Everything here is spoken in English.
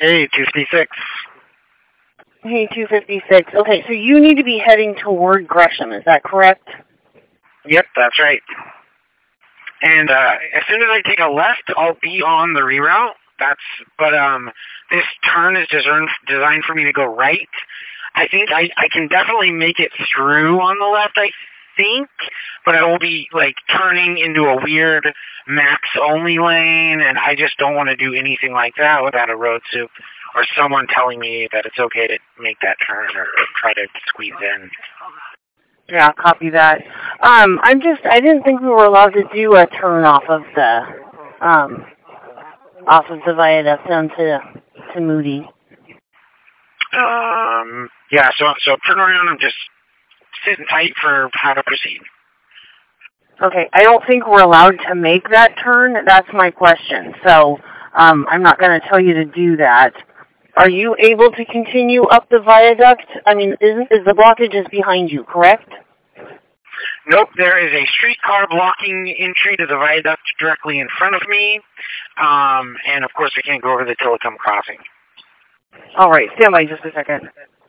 Hey, 256. Hey, 256. Okay, so you need to be heading toward Gresham, is that correct? Yep, that's right. And as soon as I take a left, I'll be on the reroute. But this turn is designed for me to go right. I think I can definitely make it through on the left, I think, but I will be like turning into a weird max only lane, and I just don't want to do anything like that without a road soup or someone telling me that it's okay to make that turn or try to squeeze in. Yeah, copy that. I didn't think we were allowed to do a turn off of the viaduct down to Moody. Yeah, so turn around and just sit tight for how to proceed. Okay, I don't think we're allowed to make that turn. That's my question. So, I'm not going to tell you to do that. Are you able to continue up the viaduct? I mean, is the blockage is behind you, correct? Nope, there is a streetcar blocking entry to the viaduct directly in front of me. And of course I can't go over the Tillicum crossing. All right, stand by just a second.